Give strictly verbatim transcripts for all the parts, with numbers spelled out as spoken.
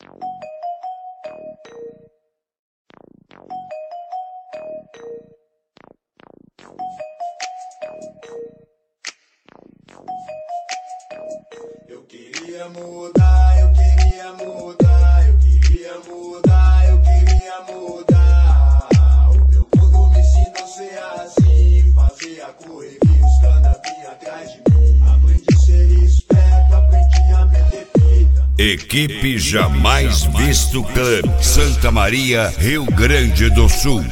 Eu queria mudar, eu queria mudar, eu queria mudar, eu queria mudar. O meu mundo me ensinou a ser assim, fazia correria, os cana vinha atrás de mim. Aprendi a ser esperto, aprendi a meter fita. Equipe Jamais Visto Club, Santa Maria, Rio Grande do Sul.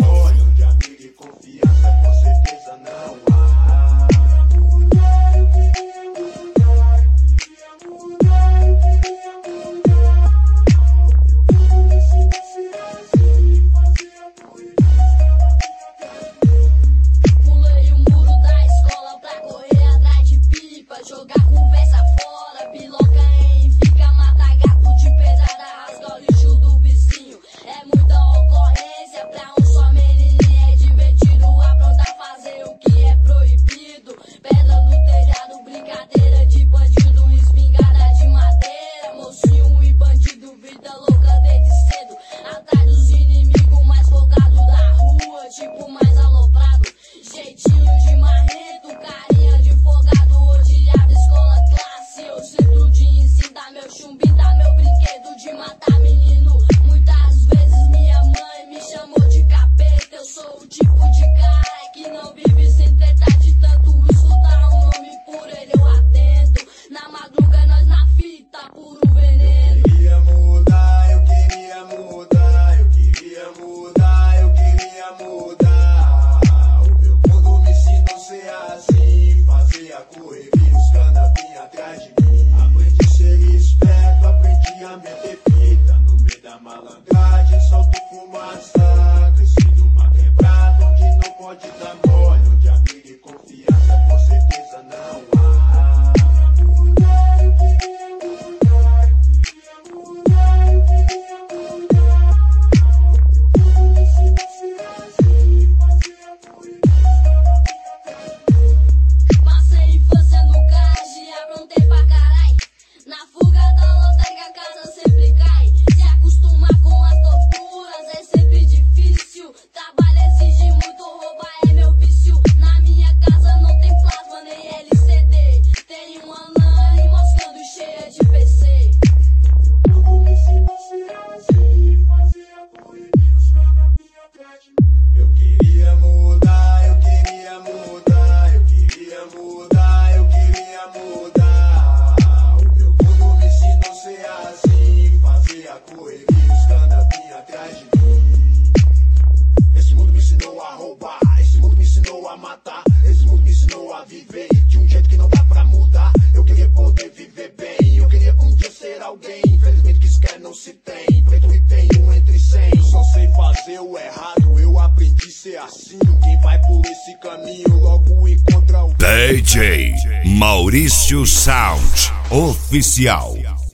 D J Maurício Sound Oficial.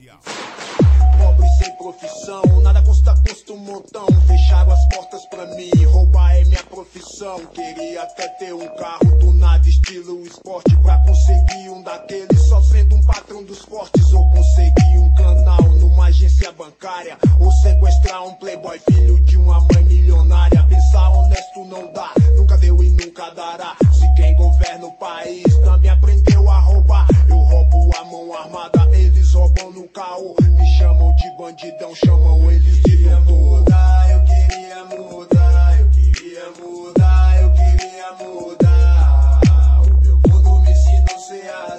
Pobre sem profissão, nada custa, custa um montão. Fecharam as portas pra mim, roubar é minha profissão. Queria até ter um carro do nada, estilo esporte, pra conseguir um daqueles, só sendo um patrão dos fortes. Ou conseguir um canal numa agência bancária, ou sequestrar um playboy, filho de uma mãe milionária. Pensar honesto não dá, nunca deu e nunca dará. Se quem governa o país também aprendeu a roubar, eu roubo a mão armada, eles roubam no caô. Me chamam de bandidão, chamam eles de doutor. Eu queria mudar, eu queria mudar, eu queria mudar. O meu mundo me ensinou a ser assim.